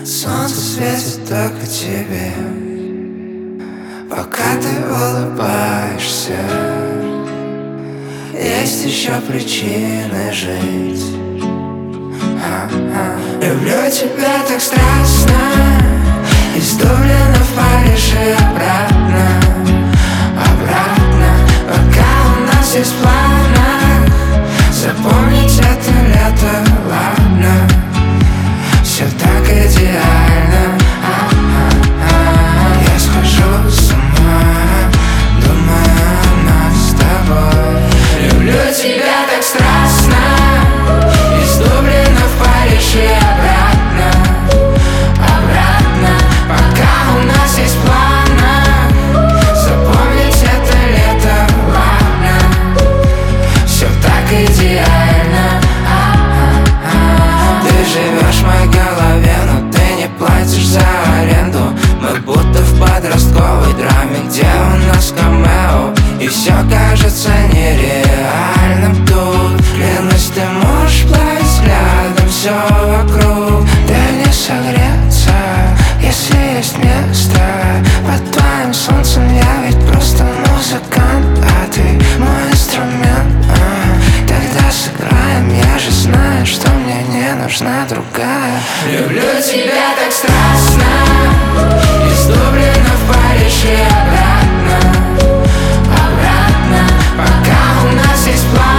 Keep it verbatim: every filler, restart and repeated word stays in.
Солнце светит только тебе, пока ты улыбаешься. Есть еще причины жить. А-а. Люблю тебя так страстно, из Дублина в Париж и обратно, обратно, пока у нас есть планы. Запомнить это лето, ладно, все так идеально. А-а-а. Я схожу с ума, думаю о нас с тобой. Люблю тебя так страстно, из Дублина в Париж и обратно, обратно, пока у нас есть планы. Запомнить это лето, ладно, все так идеально. А-а-а. Ты живешь в моей голове, но ты не платишь за аренду. Мы будто в подростковой драме, где у нас камео, и все кажется нереальным тут. Клянусь, ты можешь плавить взглядом все вокруг. Дай мне согреться, если есть место. Под твоим солнцем я ведь просто музыкант, а ты мой инструмент. а, Тогда сыграем, я же знаю, что мне не нужна другая. Люблю тебя так страстно, из Дублина в Париж и обратно, обратно, пока у нас есть план.